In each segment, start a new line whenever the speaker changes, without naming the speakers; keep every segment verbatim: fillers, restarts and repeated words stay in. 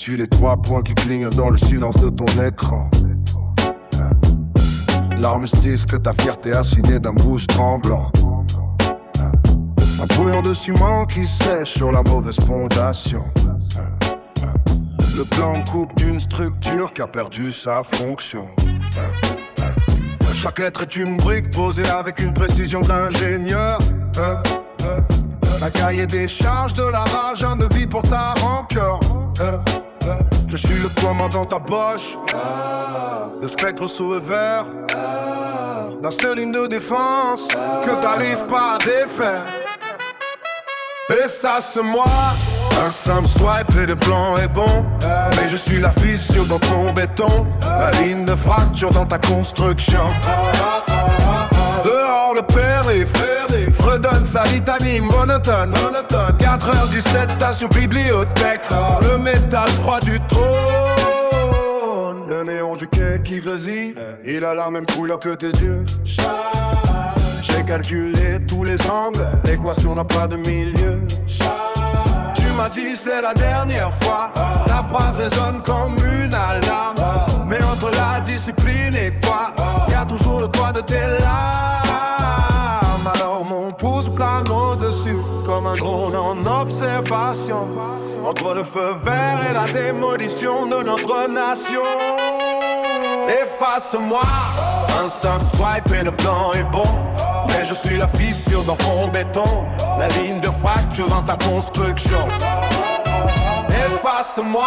suis les trois points qui clignotent dans le silence de ton écran. L'armistice que ta fierté a signé d'un bouche tremblant. Un brouillon de ciment qui sèche sur la mauvaise fondation. Le plan coupe d'une structure qui a perdu sa fonction. Chaque lettre est une brique posée avec une précision d'ingénieur. Un cahier des charges, de la rage, un devis pour ta rancœur. Je suis le commandant dans ta poche. Le spectre sous le verre. La seule ligne de défense que t'arrives pas à défaire. Et ça c'est moi. Un simple swipe et le plan est bon. Mais je suis la fissure dans ton béton. La ligne de fracture dans ta construction. Dehors le périph' redonne sa litanie monotone. Quatre heures du sept, station bibliothèque. Le métal froid du trône. Le néon du quai qui grésille. Il a la même couleur que tes yeux. J'ai calculé tous les angles. L'équation n'a pas de milieu. Tu m'as dit c'est la dernière fois. La phrase résonne comme une alarme. Mais entre la discipline et toi, y'a toujours le poids de tes larmes. Alors mon pouce plane au-dessus comme un drone en observation. Entre le feu vert et la démolition de notre nation. Efface-moi. Un simple swipe et le plan est bon. Mais je suis la fissure dans ton béton. La ligne de fracture dans ta construction. Efface-moi.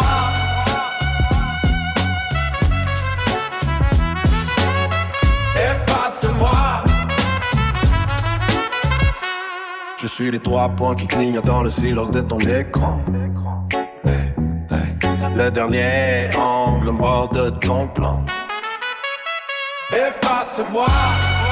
Efface-moi. Je suis les trois points qui clignotent dans le silence de ton écran. Hey, hey. Le dernier angle mort de ton plan. Efface-moi.